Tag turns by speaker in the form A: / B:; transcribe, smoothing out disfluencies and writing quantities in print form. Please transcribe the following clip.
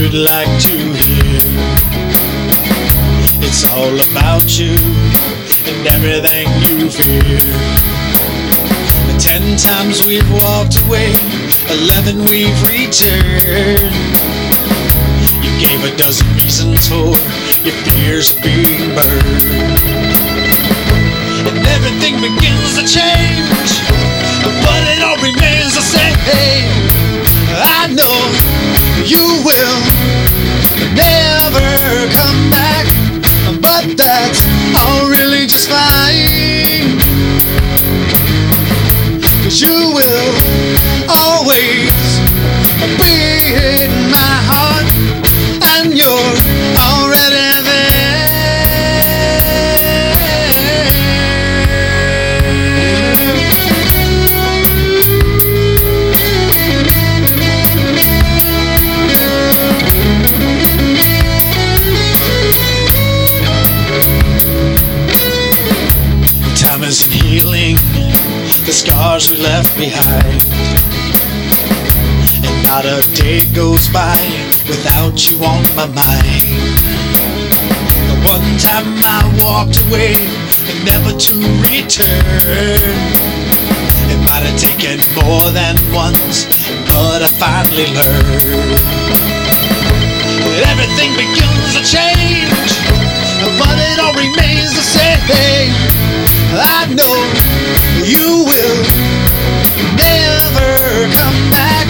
A: you'd like to hear. It's all about you and everything you fear. 10 times we've walked away, 11 we've returned. You gave a dozen reasons for your fears of being burned. And everything begins to change, but it all remains the same. I know you will never come back, but that's all really just fine. 'Cause you will always be in my heart, and you're already there. Time isn't healing the scars we left behind, and not a day goes by without you on my mind. The one time I walked away and never to return, it might have taken more than once, but I finally learned that everything begins to change, but it all remains the same. I know you will never come back,